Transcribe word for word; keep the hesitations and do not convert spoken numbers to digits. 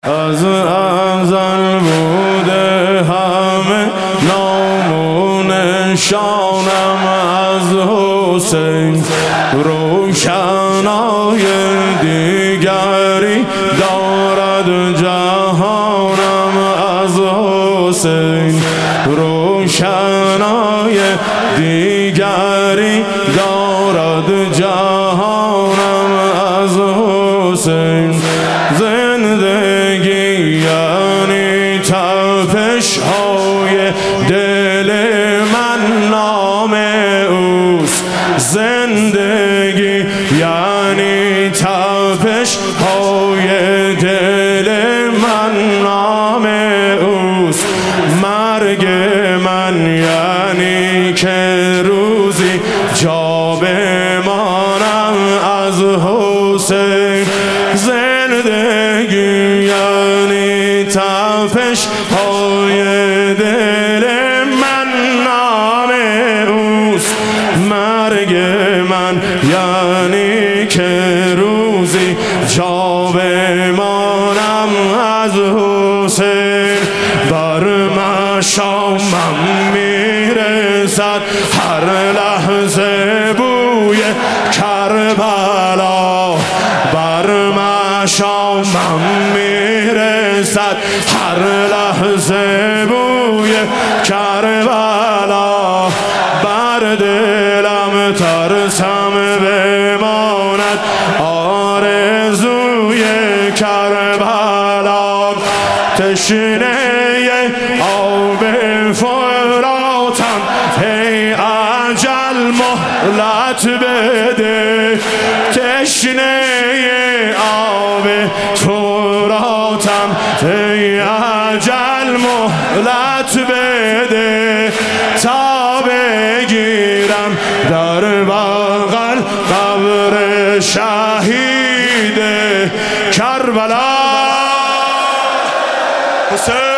از ازل بوده همه نام و نشانم از حسین، روشنای دیگری دارد جهانم از حسین، روشنای دیگری دارد جهانم از حسین. زندگی یعنی تپش های دل من نام اوست، زندگی یعنی تپش های دل من نام اوست، مرگ من یعنی که روزی جا بمانم از حسین. زندگی یعنی تپش های دل من نام اوست، مرگ من یعنی که روزی جا بمانم از حسین. بر مشامم میرسد هر لحظه بوی کربلا، بر مشامم میرسد هر لحظه بوی کربلا، بر دلم ترسم بماند آرزوی کربلا. تشنه آب فراتم ای اجل مهلت بده، تشنه آب فراتم ای اجل مهلت بده، تا بگیرم در بغل قبر شهید کربلا. حسین